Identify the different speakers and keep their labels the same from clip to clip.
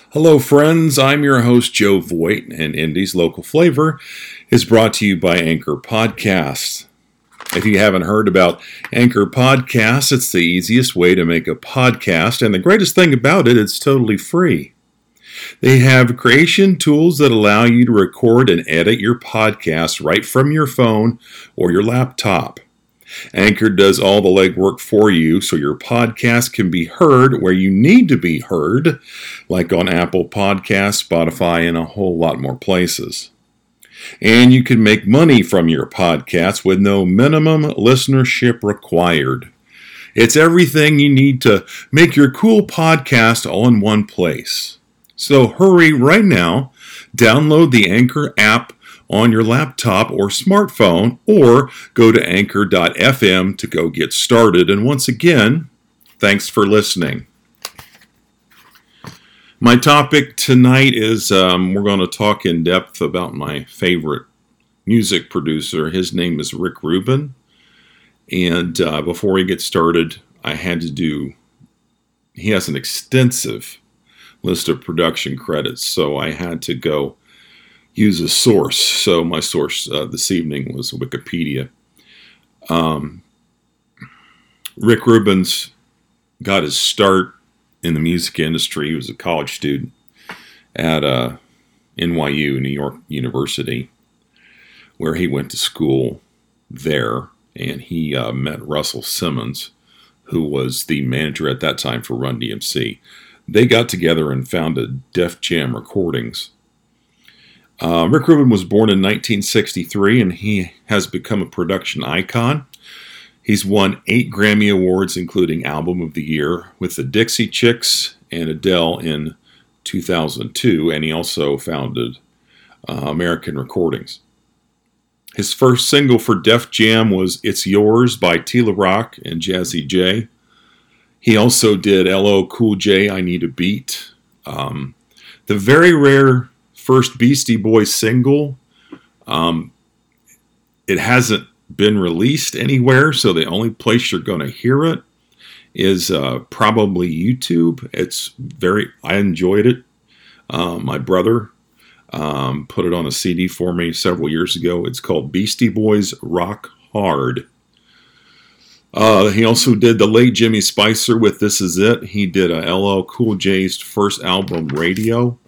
Speaker 1: Hello, friends. I'm your host, Joe Voigt, and Indy's Local Flavor is brought to you by Anchor Podcasts. If you haven't heard about Anchor Podcasts, it's the easiest way to make a podcast, and the greatest thing about it, it's totally free. They have creation tools that allow you to record and edit your podcast right from your phone or your laptop. Anchor does all the legwork for you so your podcast can be heard where you need to be heard, like on Apple Podcasts, Spotify, and a whole lot more places. And you can make money from your podcast with no minimum listenership required. It's everything you need to make your cool podcast all in one place. So hurry right now, download the Anchor app on your laptop or smartphone, or go to anchor.fm to go get started. And once again, thanks for listening. My topic tonight is we're going to talk in depth about my favorite music producer. His name is Rick Rubin. And before we get started, he has an extensive list of production credits, so I had to go use a source. So my source this evening was Wikipedia. Rick Rubin's got his start in the music industry. He was a college student at NYU, New York University, where he went to school there, and he met Russell Simmons, who was the manager at that time for Run DMC. They got together and founded Def Jam Recordings. Rick Rubin was born in 1963, and he has become a production icon. He's won 8 Grammy Awards, including Album of the Year, with the Dixie Chicks and Adele in 2002, and he also founded American Recordings. His first single for Def Jam was It's Yours by Tila Rock and Jazzy J. He also did LL Cool J, I Need a Beat. The very rare first Beastie Boys single, it hasn't been released anywhere, so the only place you're going to hear it is probably YouTube. I enjoyed it. My brother put it on a CD for me several years ago. It's called Beastie Boys Rock Hard. He also did the late Jimmy Spicer with This Is It. He did LL Cool J's first album, Radio.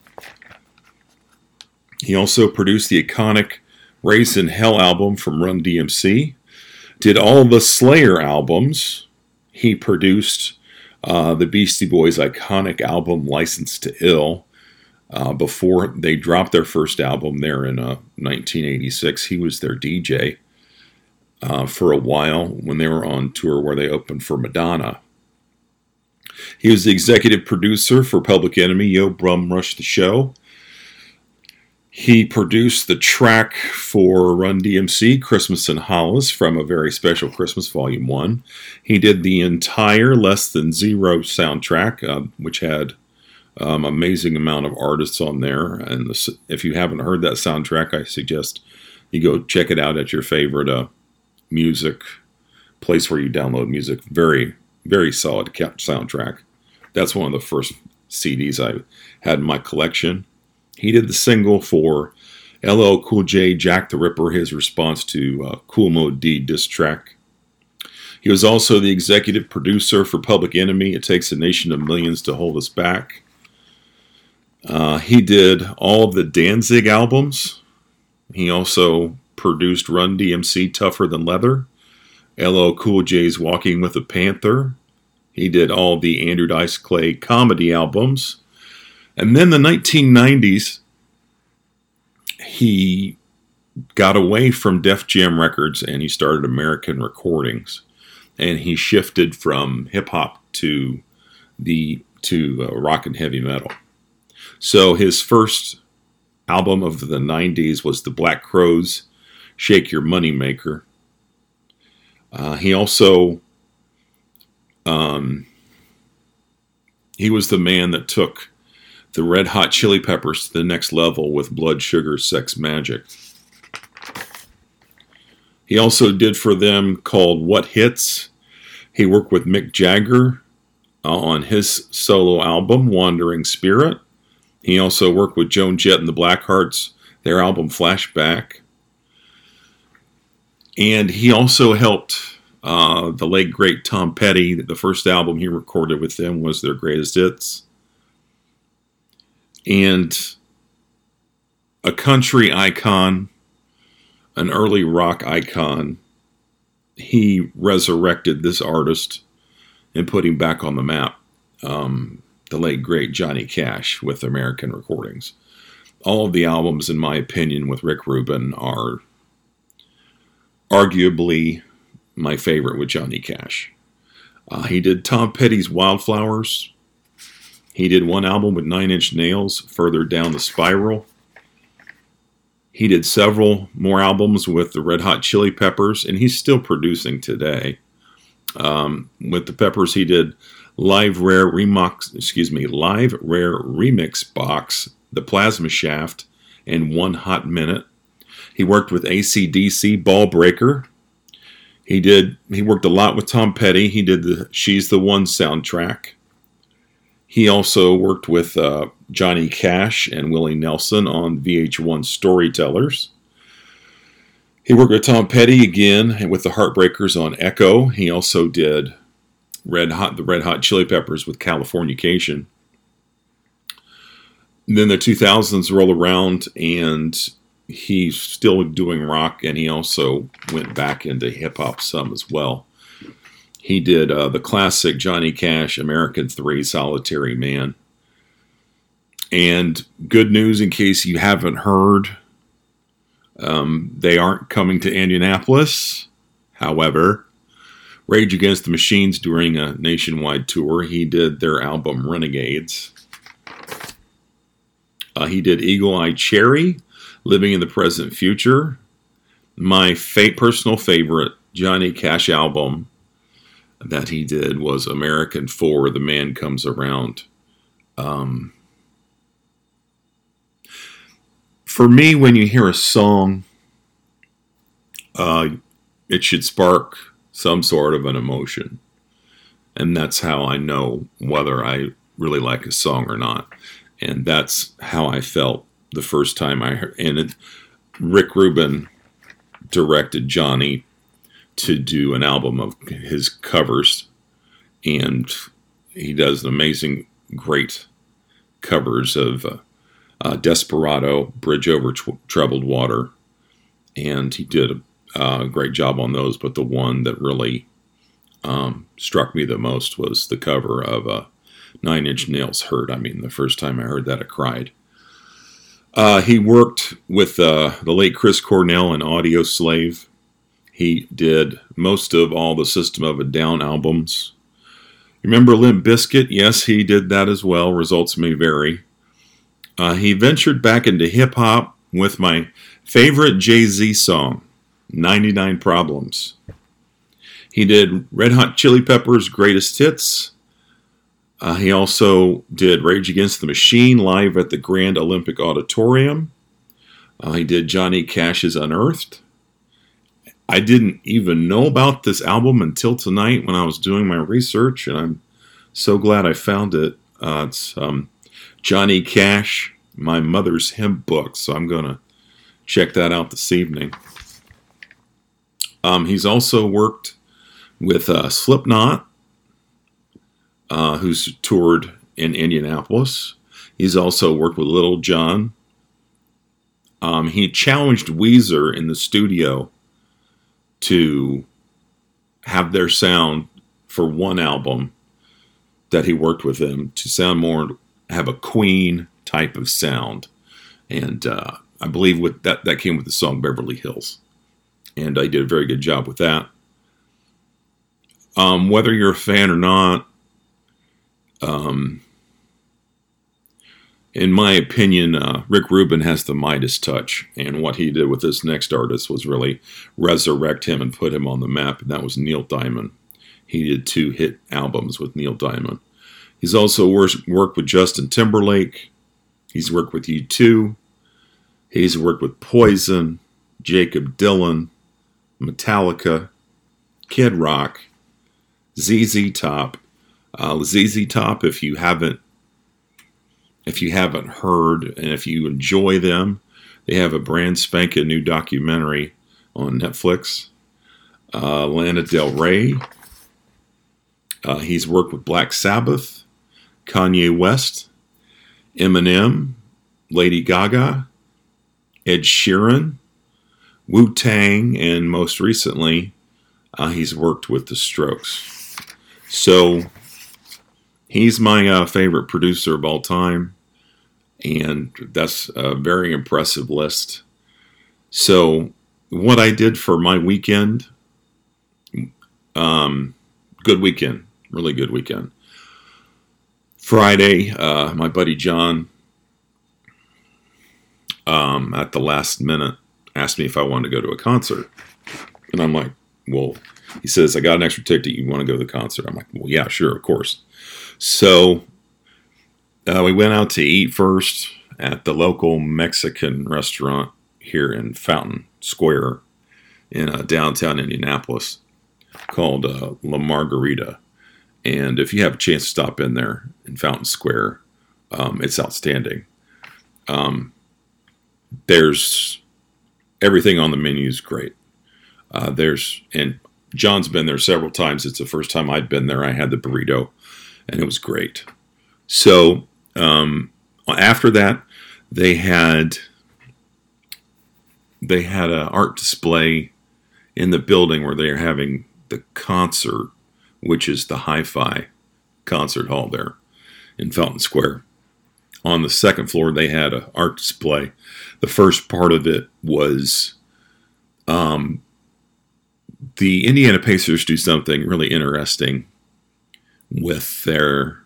Speaker 1: He also produced the iconic Raised in Hell album from Run DMC. Did all the Slayer albums. He produced the Beastie Boys' iconic album License to Ill. Before they dropped their first album there in 1986, he was their DJ for a while when they were on tour where they opened for Madonna. He was the executive producer for Public Enemy, Yo Brum Rush the Show. He produced the track for Run DMC, Christmas in Hollis, from A Very Special Christmas Volume 1. He did the entire Less Than Zero soundtrack, which had amazing amount of artists on there. And if you haven't heard that soundtrack, I suggest you go check it out at your favorite music place where you download music. Very, very solid soundtrack. That's one of the first CDs I had in my collection. He did the single for LL Cool J, Jack the Ripper, his response to Kool Moe Dee diss track. He was also the executive producer for Public Enemy, It Takes a Nation of Millions to Hold Us Back. He did all of the Danzig albums. He also produced Run DMC, Tougher Than Leather, LL Cool J's Walking with a Panther. He did all the Andrew Dice Clay comedy albums. And then the 1990s, he got away from Def Jam Records and he started American Recordings. And he shifted from hip-hop to rock and heavy metal. So his first album of the 90s was the Black Crowes' Shake Your Money Maker. He also, he was the man that took the Red Hot Chili Peppers to the next level with Blood Sugar Sex Magik. He also did for them called What Hits. He worked with Mick Jagger on his solo album, Wandering Spirit. He also worked with Joan Jett and the Blackhearts, their album Flashback. And he also helped the late, great Tom Petty. The first album he recorded with them was their greatest hits. And a country icon, an early rock icon, he resurrected this artist and put him back on the map. The late, great Johnny Cash with American Recordings. All of the albums, in my opinion, with Rick Rubin are arguably my favorite with Johnny Cash. He did Tom Petty's Wildflowers. He did one album with Nine Inch Nails, Further Down the Spiral. He did several more albums with the Red Hot Chili Peppers, and he's still producing today. With the Peppers, he did Live Rare Remix Box, The Plasma Shaft, and One Hot Minute. He worked with AC/DC, Ball Breaker. He worked a lot with Tom Petty. He did the She's the One soundtrack. He also worked with Johnny Cash and Willie Nelson on VH1 Storytellers. He worked with Tom Petty again with the Heartbreakers on Echo. He also did the Red Hot Chili Peppers with Californication. And then the 2000s roll around and he's still doing rock, and he also went back into hip-hop some as well. He did the classic Johnny Cash, American 3, Solitary Man. And good news in case you haven't heard, they aren't coming to Indianapolis. However, Rage Against the Machine's doing a nationwide tour. He did their album Renegades. He did Eagle Eye Cherry, Living in the Present Future. My personal favorite Johnny Cash album that he did was American 4, The Man Comes Around. For me, when you hear a song, it should spark some sort of an emotion. And that's how I know whether I really like a song or not. And that's how I felt the first time I heard. And Rick Rubin directed Johnny to do an album of his covers. And he does amazing, great covers of Desperado, Bridge Over Troubled Water. And he did a great job on those. But the one that really struck me the most was the cover of Nine Inch Nails' Hurt. I mean, the first time I heard that, I cried. He worked with the late Chris Cornell and Audio Slave. He did most of all the System of a Down albums. Remember Limp Bizkit? Yes, he did that as well. Results may vary. He ventured back into hip-hop with my favorite Jay-Z song, 99 Problems. He did Red Hot Chili Peppers' Greatest Hits. He also did Rage Against the Machine live at the Grand Olympic Auditorium. He did Johnny Cash's Unearthed. I didn't even know about this album until tonight when I was doing my research, and I'm so glad I found it. It's Johnny Cash, My Mother's Hymn Book, so I'm going to check that out this evening. He's also worked with Slipknot, who's toured in Indianapolis. He's also worked with Little John. He challenged Weezer in the studio to have their sound for one album that he worked with them to sound more, have a Queen type of sound. And I believe with that came with the song Beverly Hills. And I did a very good job with that. Whether you're a fan or not, in my opinion, Rick Rubin has the Midas touch, and what he did with this next artist was really resurrect him and put him on the map, and that was Neil Diamond. He did 2 hit albums with Neil Diamond. He's also worked with Justin Timberlake. He's worked with U2. He's worked with Poison, Jacob Dylan, Metallica, Kid Rock, ZZ Top. ZZ Top, if you haven't if you haven't heard, and if you enjoy them, they have a brand spanking new documentary on Netflix. Lana Del Rey. He's worked with Black Sabbath, Kanye West, Eminem, Lady Gaga, Ed Sheeran, Wu-Tang, and most recently, he's worked with The Strokes. So he's my favorite producer of all time, and that's a very impressive list. So what I did for my weekend, good weekend, really good weekend. Friday, my buddy John, at the last minute, asked me if I wanted to go to a concert. And I'm like, well, he says, I got an extra ticket. You want to go to the concert? I'm like, well, yeah, sure, of course. So we went out to eat first at the local Mexican restaurant here in Fountain Square in downtown Indianapolis called La Margarita. And if you have a chance to stop in there in Fountain Square, it's outstanding. There's everything on the menu is great. And John's been there several times. It's the first time I'd been there. I had the burrito, and it was great. So after that, they had an art display in the building where they're having the concert, which is the Hi-Fi concert hall there in Fountain Square. On the second floor, they had an art display. The first part of it was the Indiana Pacers do something really interesting with their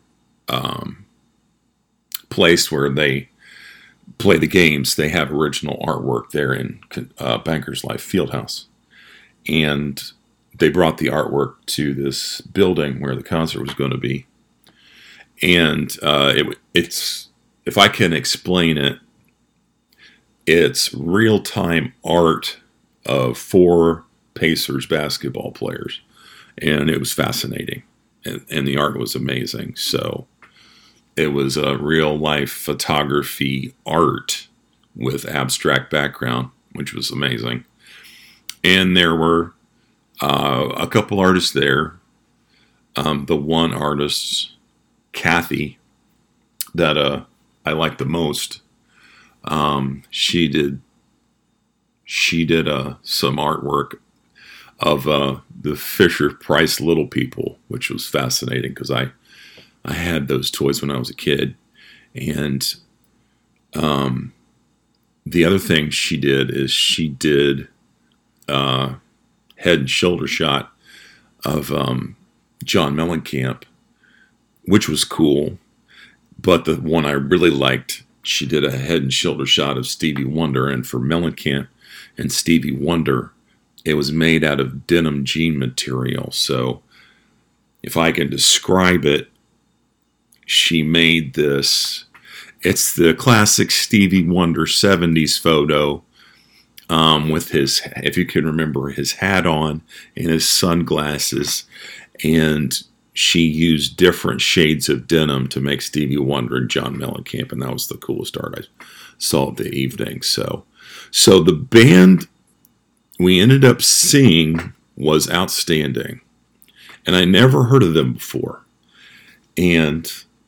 Speaker 1: place where they play the games. They have original artwork there in Bankers Life Fieldhouse. And they brought the artwork to this building where the concert was going to be. And it's, if I can explain it, it's real-time art of 4 Pacers basketball players. And it was fascinating. And the art was amazing. So it was a real-life photography art with abstract background, which was amazing. And there were a couple artists there. The one artist, Kathy, that I like the most, she did some artwork of the Fisher-Price Little People, which was fascinating because I had those toys when I was a kid. And the other thing she did is she did head and shoulder shot of John Mellencamp, which was cool. But the one I really liked, she did a head and shoulder shot of Stevie Wonder. And for Mellencamp and Stevie Wonder, it was made out of denim jean material. So if I can describe it, she made this. It's the classic Stevie Wonder 70s photo with his, if you can remember, his hat on and his sunglasses. And she used different shades of denim to make Stevie Wonder and John Mellencamp. And that was the coolest art I saw of the evening. So the band we ended up seeing was outstanding. And I never heard of them before. And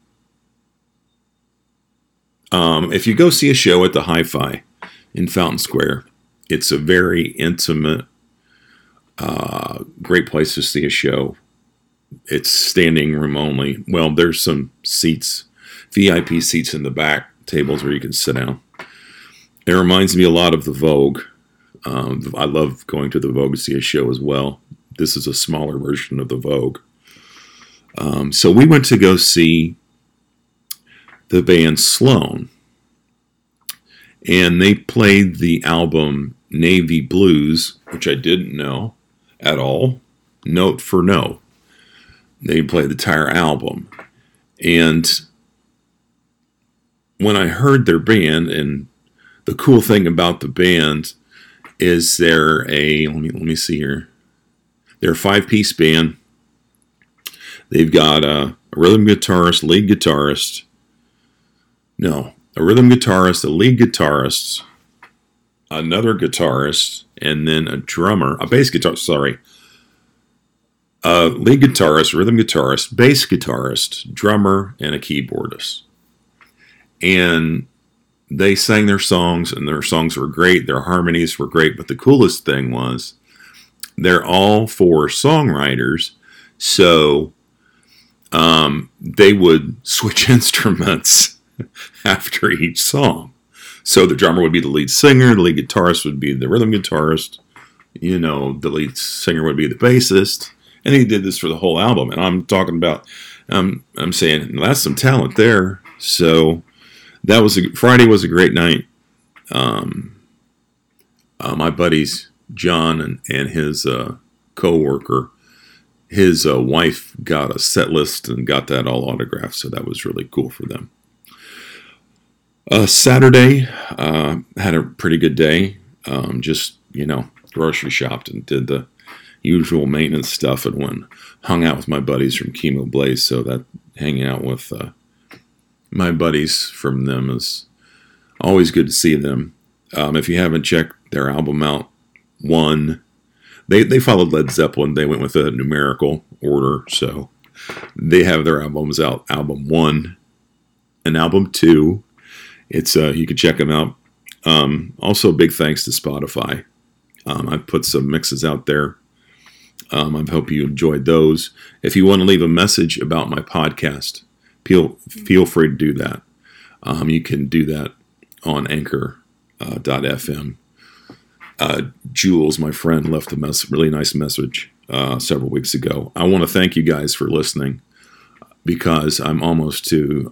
Speaker 1: if you go see a show at the Hi-Fi in Fountain Square, it's a very intimate, great place to see a show. It's standing room only. Well, there's some seats, VIP seats in the back, tables where you can sit down. It reminds me a lot of the Vogue. I love going to the Vogue to see a show as well. This is a smaller version of the Vogue. So we went to go see the band Sloan. And they played the album Navy Blues, which I didn't know at all, note for note. They played the entire album. And when I heard their band, and the cool thing about the band is they're let me see here. They're a 5-piece band. They've got a rhythm guitarist, lead guitarist No, a rhythm guitarist, a lead guitarist, another guitarist, and then a drummer, a bass guitar, sorry. A lead guitarist, rhythm guitarist, bass guitarist, drummer, and a keyboardist. And they sang their songs, and their songs were great. Their harmonies were great. But the coolest thing was they're all four songwriters. So they would switch instruments after each song. So the drummer would be the lead singer, the lead guitarist would be the rhythm guitarist, the lead singer would be the bassist. And he did this for the whole album. And I'm talking about, I'm saying, that's some talent there. So Friday was a great night. My buddies, John and his co-worker, his wife got a set list and got that all autographed. So that was really cool for them. Saturday, had a pretty good day. Just, grocery shopped and did the usual maintenance stuff and hung out with my buddies from Chemo Blaze. So that hanging out with my buddies from them is always good to see them. If you haven't checked their album out, One, they followed Led Zeppelin. They went with a numerical order. So they have their albums out, album 1 and album 2. It's you can check them out. Also, big thanks to Spotify. I put some mixes out there. I hope you enjoyed those. If you want to leave a message about my podcast, feel free to do that. You can do that on Anchor.fm. Jules, my friend, left a really nice message several weeks ago. I want to thank you guys for listening because I'm almost to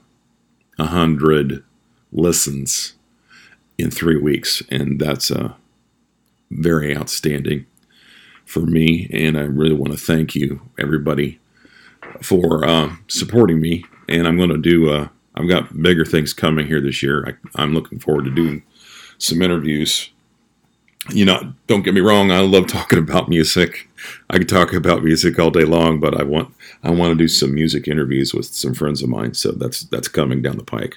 Speaker 1: 100 listens in 3 weeks, and that's very outstanding for me, and I really want to thank you, everybody, for supporting me. And I'm going to do, I've got bigger things coming here this year. I'm looking forward to doing some interviews. Don't get me wrong, I love talking about music. I could talk about music all day long, but I want to do some music interviews with some friends of mine, so that's coming down the pike.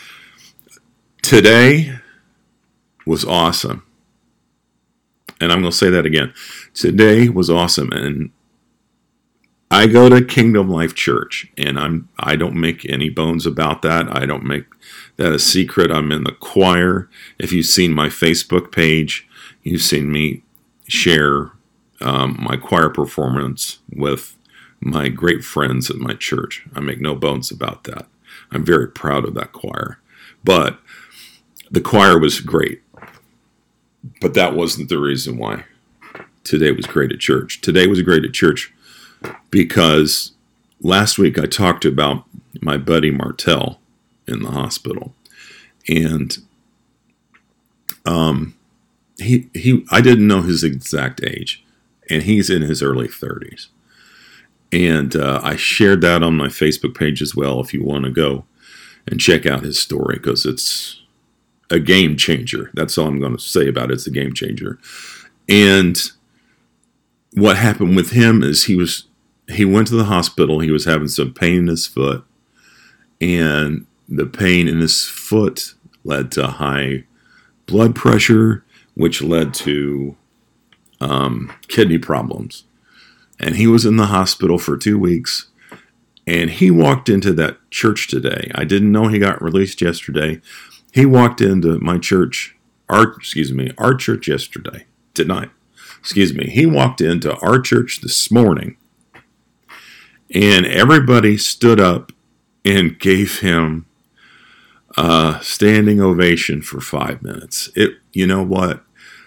Speaker 1: Today was awesome. And I'm going to say that again. Today was awesome. And I go to Kingdom Life Church, and I don't make any bones about that. I don't make that a secret. I'm in the choir. If you've seen my Facebook page, you've seen me share my choir performance with my great friends at my church. I make no bones about that. I'm very proud of that choir. But the choir was great. But that wasn't the reason why today was great at church. Today was great at church because last week I talked about my buddy Martell in the hospital. And I didn't know his exact age. And he's in his early 30s. And I shared that on my Facebook page as well if you want to go and check out his story, because it's a game changer. That's all I'm going to say about it. It's a game changer. And what happened with him is he went to the hospital. He was having some pain in his foot, and the pain in his foot led to high blood pressure, which led to kidney problems. And he was in the hospital for 2 weeks, and he walked into that church today. I didn't know he got released yesterday. He walked into my church, our church yesterday, tonight. He walked into our church this morning, and everybody stood up and gave him a standing ovation for 5 minutes. You know what?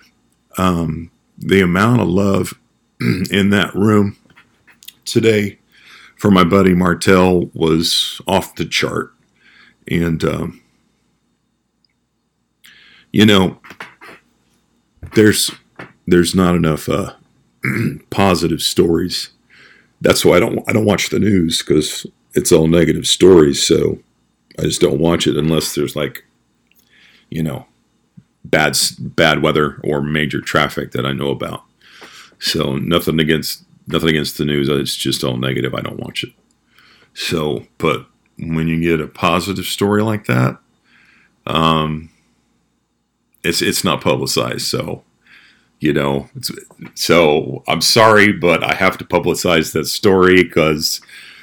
Speaker 1: The amount of love in that room today for my buddy Martell was off the chart. And, there's not enough positive stories. That's why I don't watch the news, because it's all negative stories. So I just don't watch it unless there's bad weather or major traffic that I know about. So nothing against the news. It's just all negative. I don't watch it. So, but when you get a positive story like that, It's not publicized, so so I'm sorry, but I have to publicize that story because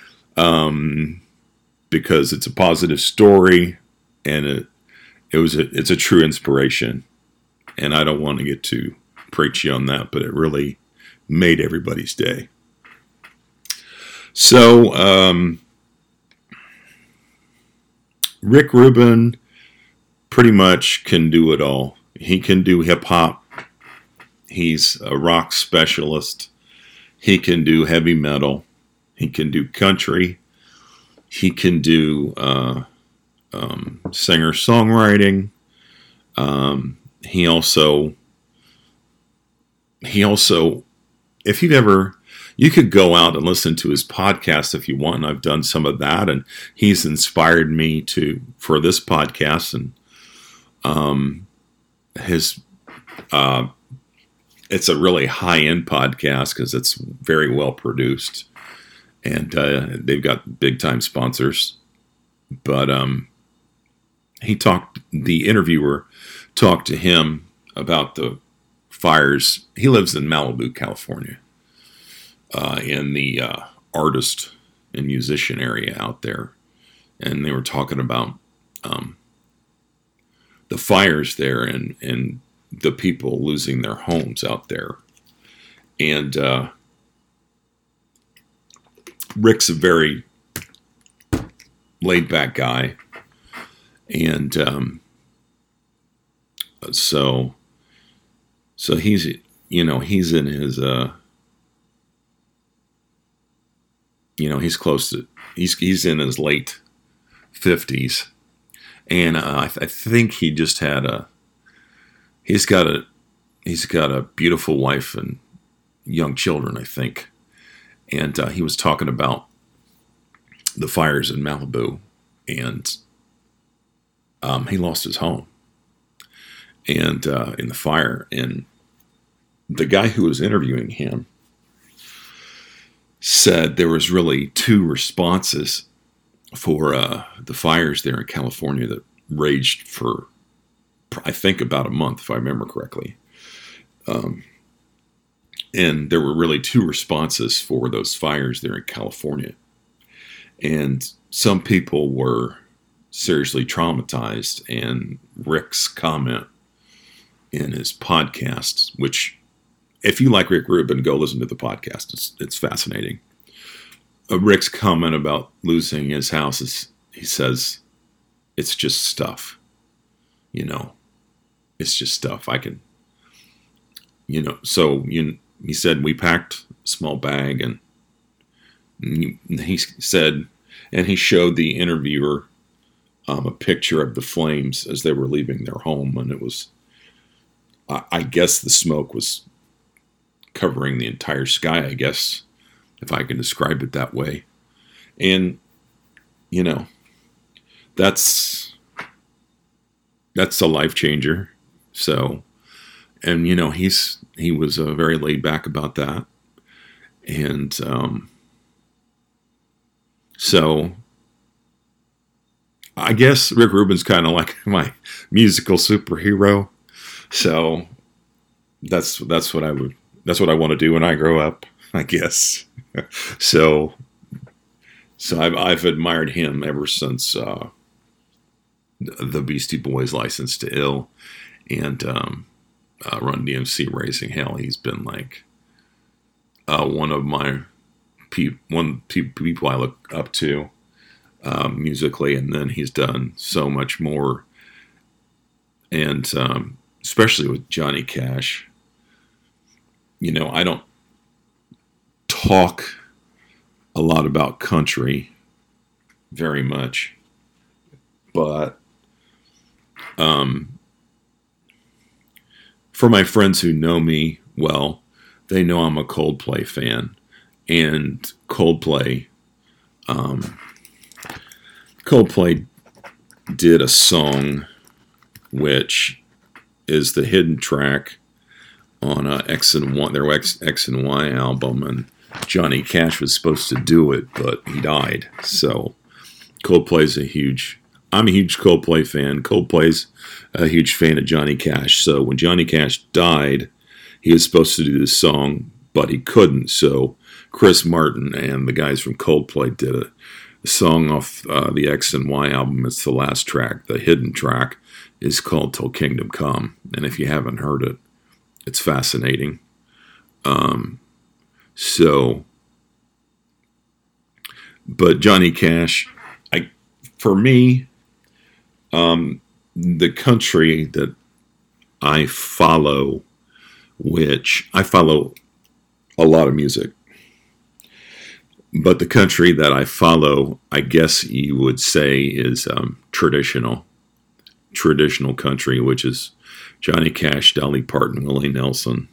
Speaker 1: it's a positive story, and it's a true inspiration, and I don't want to get too preachy on that, but it really made everybody's day. So Rick Rubin pretty much can do it all. He can do hip hop. He's a rock specialist. He can do heavy metal. He can do country. He can do singer-songwriting. He also, if you could go out and listen to his podcast if you want, and I've done some of that, and he's inspired me for this podcast, and it's a really high-end podcast because it's very well produced, and they've got big-time sponsors. But the interviewer talked to him about the fires. He lives in Malibu, California, in the artist and musician area out there, and they were talking about the fires there and the people losing their homes out there. And Rick's a very laid-back guy, and so he's he's in his he's in his late 50s, and I think he just had he's got a beautiful wife and young children, I think. And he was talking about the fires in Malibu, and he lost his home and in the fire. And the guy who was interviewing him said there was really two responses for the fires there in California that raged for, I think, about a month, if I remember correctly. And there were really two responses for those fires there in California. And some people were seriously traumatized. And Rick's comment in his podcast, which, if you like Rick Rubin, go listen to the podcast. It's fascinating. Rick's comment about losing his house is, he says, it's just stuff. It's just stuff. He said, we packed a small bag, and he said, and he showed the interviewer a picture of the flames as they were leaving their home, and it was, I guess the smoke was covering the entire sky, I guess, if I can describe it that way. And, that's a life changer. So, and, he was very laid back about that. And, so I guess Rick Rubin's kind of like my musical superhero. So that's what I want to do when I grow up, I guess. So I've admired him ever since the Beastie Boys' License to Ill and Run DMC Raising Hell. He's been like one of my people I look up to musically, and then he's done so much more, and especially with Johnny Cash. I don't talk a lot about country very much, but for my friends who know me well, they know I'm a Coldplay fan, and Coldplay did a song which is the hidden track on X and Y, their X and Y album, and Johnny Cash was supposed to do it, but he died. So Coldplay's a huge. I'm a huge Coldplay fan. Coldplay's a huge fan of Johnny Cash. So when Johnny Cash died, he was supposed to do this song, but he couldn't. So Chris Martin and the guys from Coldplay did a song off the X and Y album. It's the last track. The hidden track is called Till Kingdom Come. And if you haven't heard it, it's fascinating. But Johnny Cash, for me, the country that I follow, which I follow a lot of music, but the country that I follow, I guess you would say, is traditional country, which is Johnny Cash, Dolly Parton, Willie Nelson,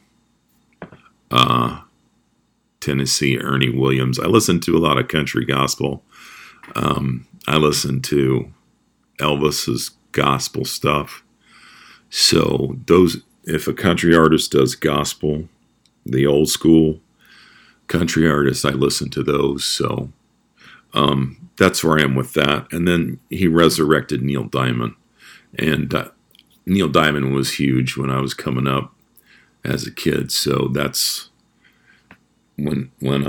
Speaker 1: Tennessee Ernie Williams. I listen to a lot of country gospel. I listen to Elvis's gospel stuff. So if a country artist does gospel, the old school country artists, I listen to those. So that's where I am with that. And then he resurrected Neil Diamond. And Neil Diamond was huge when I was coming up as a kid. So that's when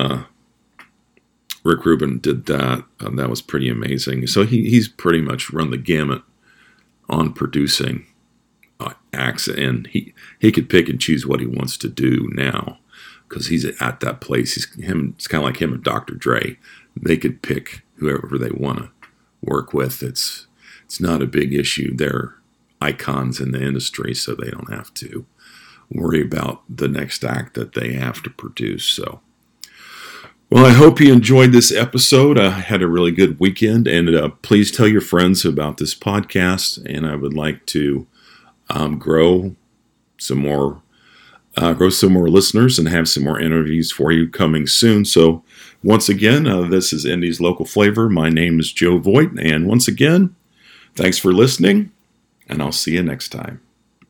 Speaker 1: Rick Rubin did that. That was pretty amazing. So he's pretty much run the gamut on producing acts, and he could pick and choose what he wants to do now because he's at that place. It's kind of like him and Dr. Dre. They could pick whoever they want to work with. It's not a big issue. They're icons in the industry, so they don't have to worry about the next act that they have to produce. So, well, I hope you enjoyed this episode. I had a really good weekend, and please tell your friends about this podcast. And I would like to grow some more listeners and have some more interviews for you coming soon. So, once again, this is Indy's Local Flavor. My name is Joe Voigt, and once again, thanks for listening, and I'll see you next time.